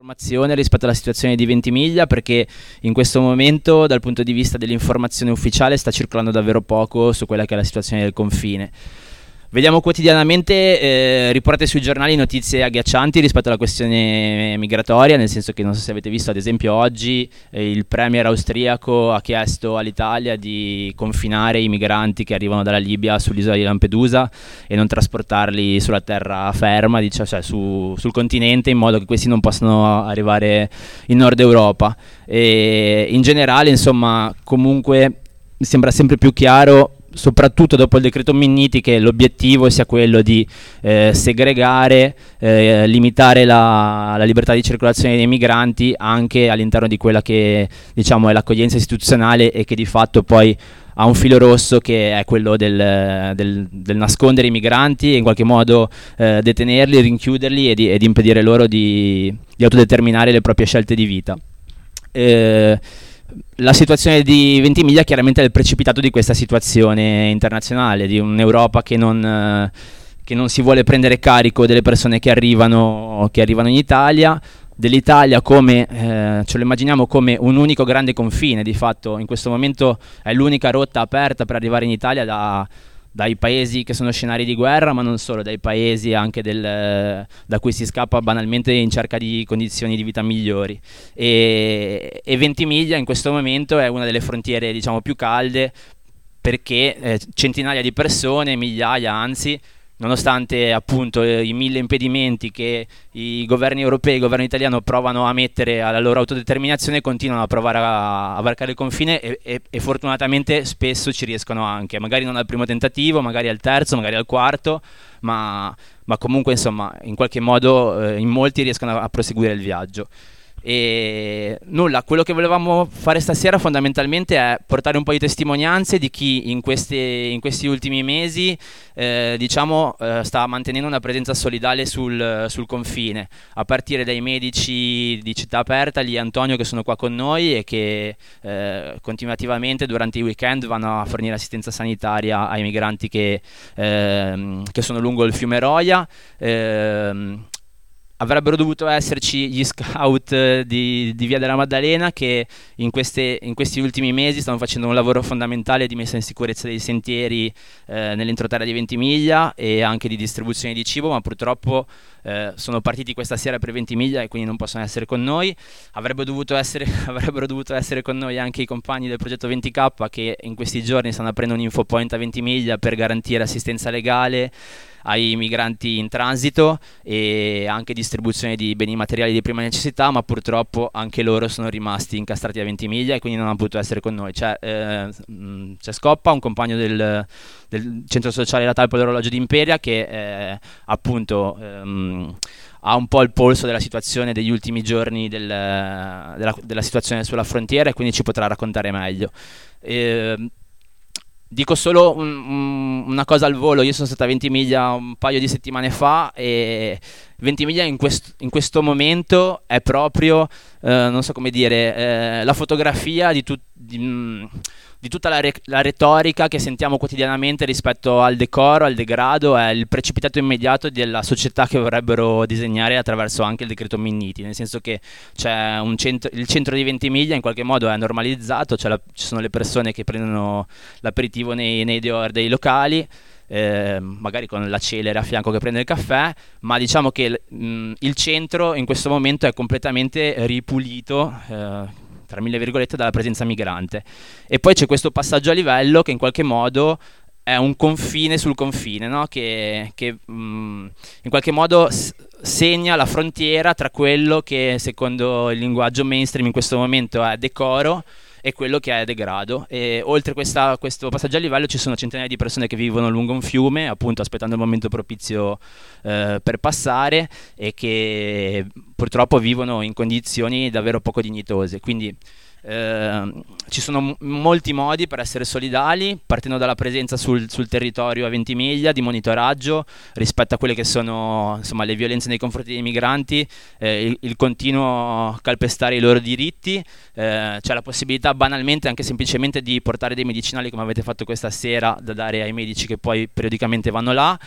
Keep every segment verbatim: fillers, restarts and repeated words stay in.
Informazione rispetto alla situazione di Ventimiglia, perché in questo momento dal punto di vista dell'informazione ufficiale sta circolando davvero poco su quella che è la situazione del confine. Vediamo quotidianamente eh, riportate sui giornali notizie agghiaccianti rispetto alla questione migratoria, nel senso che non so se avete visto ad esempio oggi eh, il premier austriaco ha chiesto all'Italia di confinare i migranti che arrivano dalla Libia sull'isola di Lampedusa e non trasportarli sulla terraferma, diciamo, cioè su, sul continente, in modo che questi non possano arrivare in Nord Europa. E in generale, insomma, comunque mi sembra sempre più chiaro, soprattutto dopo il decreto Minniti, che l'obiettivo sia quello di eh, segregare, eh, limitare la, la libertà di circolazione dei migranti anche all'interno di quella che, diciamo, è l'accoglienza istituzionale, e che di fatto poi ha un filo rosso che è quello del, del, del nascondere i migranti e in qualche modo eh, detenerli, rinchiuderli e di, ed impedire loro di, di autodeterminare le proprie scelte di vita. Eh, La situazione di Ventimiglia chiaramente è il precipitato di questa situazione internazionale, di un'Europa che non, eh, che non si vuole prendere carico delle persone che arrivano, che arrivano in Italia, dell'Italia come, eh, ce lo immaginiamo come un unico grande confine. Di fatto in questo momento è l'unica rotta aperta per arrivare in Italia da... dai paesi che sono scenari di guerra, ma non solo, dai paesi anche del, da cui si scappa banalmente in cerca di condizioni di vita migliori. E, e Ventimiglia in questo momento è una delle frontiere, diciamo, più calde, perché eh, centinaia di persone, migliaia anzi, nonostante appunto eh, i mille impedimenti che i governi europei e il governo italiano provano a mettere alla loro autodeterminazione, continuano a provare a, a varcare il confine e, e, e fortunatamente spesso ci riescono anche, magari non al primo tentativo, magari al terzo, magari al quarto, ma, ma comunque insomma in qualche modo eh, in molti riescono a, a proseguire il viaggio. E nulla, quello che volevamo fare stasera fondamentalmente è portare un po' di testimonianze di chi in, queste, in questi ultimi mesi eh, diciamo eh, sta mantenendo una presenza solidale sul, sul confine, a partire dai medici di Città Aperta, lì Antonio, che sono qua con noi e che eh, continuativamente durante i weekend vanno a fornire assistenza sanitaria ai migranti che, eh, che sono lungo il fiume Roja. eh, Avrebbero dovuto esserci gli scout di, di Via della Maddalena, che in, queste, in questi ultimi mesi stanno facendo un lavoro fondamentale di messa in sicurezza dei sentieri eh, nell'entroterra di Ventimiglia e anche di distribuzione di cibo, ma purtroppo eh, sono partiti questa sera per Ventimiglia e quindi non possono essere con noi. Avrebbero dovuto essere, avrebbero dovuto essere con noi anche i compagni del progetto venti K, che in questi giorni stanno aprendo un infopoint a Ventimiglia per garantire assistenza legale ai migranti in transito e anche distribuzione di beni materiali di prima necessità, ma purtroppo anche loro sono rimasti incastrati a Ventimiglia e quindi non hanno potuto essere con noi. C'è, eh, c'è Scoppa, un compagno del, del centro sociale La Talpa dell'Orologio di Imperia, che eh, appunto ehm, ha un po' il polso della situazione degli ultimi giorni del, della, della situazione sulla frontiera e quindi ci potrà raccontare meglio. E, dico solo un, un, una cosa al volo: io sono stato a Ventimiglia un paio di settimane fa e Ventimiglia in, quest, in questo momento è proprio, eh, non so come dire, eh, la fotografia di, tu, di, di tutta la, re, la retorica che sentiamo quotidianamente rispetto al decoro, al degrado, è il precipitato immediato della società che vorrebbero disegnare attraverso anche il decreto Minniti, nel senso che c'è un centro, il centro di Ventimiglia in qualche modo è normalizzato, c'è la, ci sono le persone che prendono l'aperitivo nei, nei dehors dei locali, Eh, magari con la celere a fianco che prende il caffè, ma diciamo che mh, il centro in questo momento è completamente ripulito, eh, tra mille virgolette, dalla presenza migrante. E poi c'è questo passaggio a livello che in qualche modo è un confine sul confine, no? che, che mh, in qualche modo s- segna la frontiera tra quello che secondo il linguaggio mainstream in questo momento è decoro e quello che è degrado. E oltre questa, questo passaggio a livello ci sono centinaia di persone che vivono lungo un fiume, appunto aspettando il momento propizio eh, per passare, e che purtroppo vivono in condizioni davvero poco dignitose. Quindi eh, ci sono m- molti modi per essere solidali, partendo dalla presenza sul, sul territorio a Ventimiglia, di monitoraggio rispetto a quelle che sono, insomma, le violenze nei confronti dei migranti, eh, il, il continuo calpestare i loro diritti. Eh, c'è la possibilità banalmente, anche semplicemente, di portare dei medicinali, come avete fatto questa sera, da dare ai medici che poi periodicamente vanno là.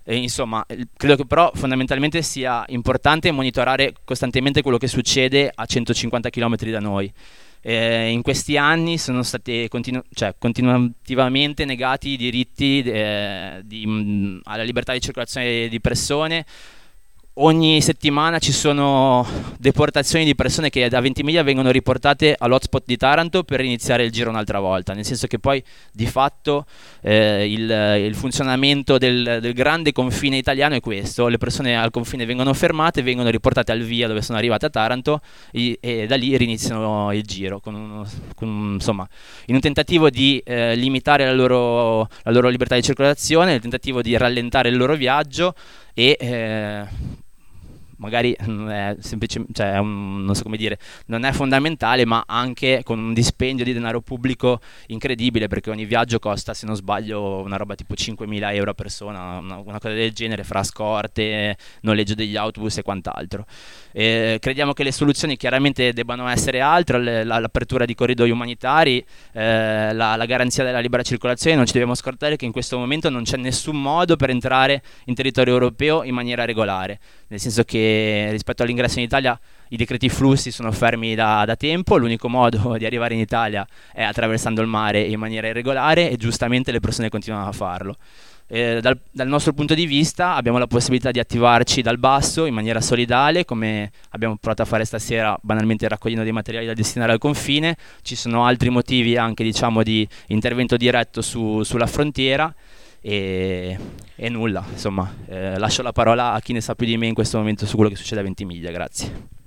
E, insomma, il- credo che però fondamentalmente sia importante monitorare costantemente quello che succede a centocinquanta chilometri da noi. Eh, in questi anni sono stati continu- cioè, continuativamente negati i diritti eh, di- mh, alla libertà di circolazione di persone. Ogni settimana ci sono deportazioni di persone che da Ventimiglia vengono riportate all'hotspot di Taranto per iniziare il giro un'altra volta, nel senso che poi di fatto eh, il, il funzionamento del, del grande confine italiano è questo: le persone al confine vengono fermate, vengono riportate al via dove sono arrivate a Taranto e, e da lì riniziano il giro, con uno, con, insomma, in un tentativo di eh, limitare la loro, la loro libertà di circolazione, nel tentativo di rallentare il loro viaggio e eh, magari non è semplice, cioè è un, non so come dire, non è fondamentale, ma anche con un dispendio di denaro pubblico incredibile, perché ogni viaggio costa, se non sbaglio, una roba tipo cinquemila euro a persona, una, una cosa del genere, fra scorte, noleggio degli autobus e quant'altro. Eh, crediamo che le soluzioni chiaramente debbano essere altre: le- la- l'apertura di corridoi umanitari, eh, la, la garanzia della libera circolazione. Non ci dobbiamo scordare che in questo momento non c'è nessun modo per entrare in territorio europeo in maniera regolare, nel senso che rispetto all'ingresso in Italia i decreti flussi sono fermi da, da tempo. L'unico modo di arrivare in Italia è attraversando il mare in maniera irregolare e giustamente le persone continuano a farlo. Eh, dal, dal nostro punto di vista abbiamo la possibilità di attivarci dal basso in maniera solidale, come abbiamo provato a fare stasera, banalmente raccogliendo dei materiali da destinare al confine. Ci sono altri motivi anche, diciamo, di intervento diretto su, sulla frontiera. E, e nulla, insomma, eh, lascio la parola a chi ne sa più di me in questo momento su quello che succede a Ventimiglia. Grazie.